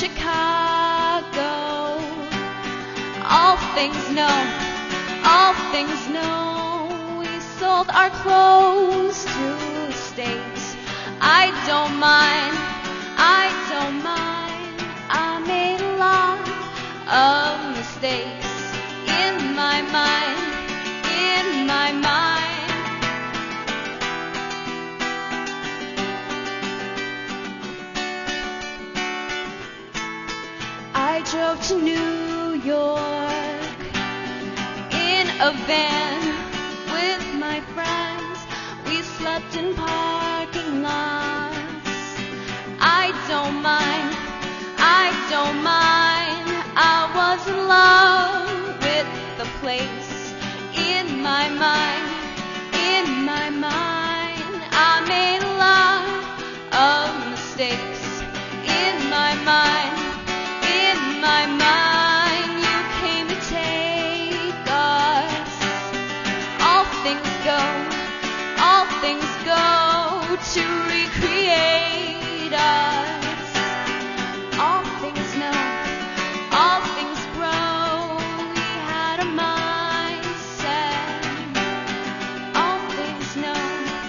Chicago. All things know, we sold our clothes to the States. I don't mind, I made a lot of mistakes in my mind. I drove to New York in a van with my friends. We slept in parking lots. I don't mind. I was in love with the place. In my mind, I made a lot of mistakes. In my mind, you came to take us. All things go to recreate us. All things know, all things grow. We had a mindset. All things know,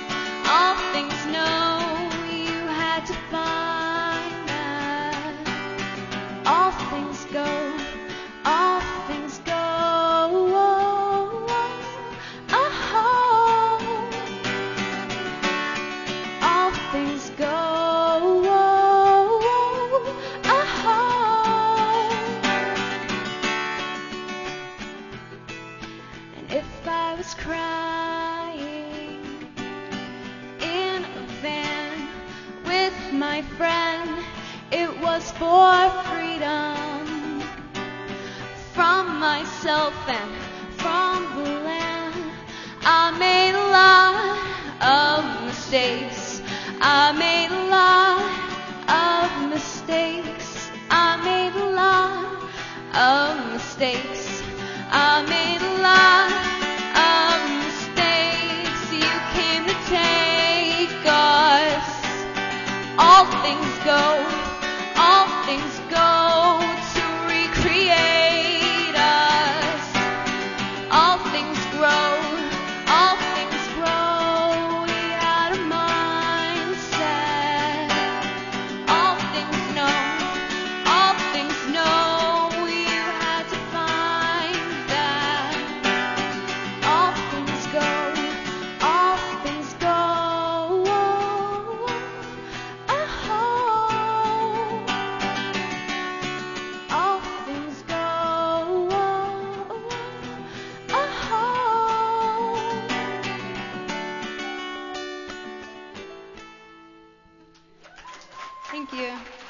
you had to find that. All things go. All things go. And if I was crying in a van with my friend, it was for freedom from myself and from the land. I made a lot of mistakes. I made a lot of mistakes. I made a lot of mistakes. I made a lot of mistakes. You came to take us. All things go to recreate us. All things grow. We had a mindset. All things know, you had to find that. All things go. All things go. Thank you.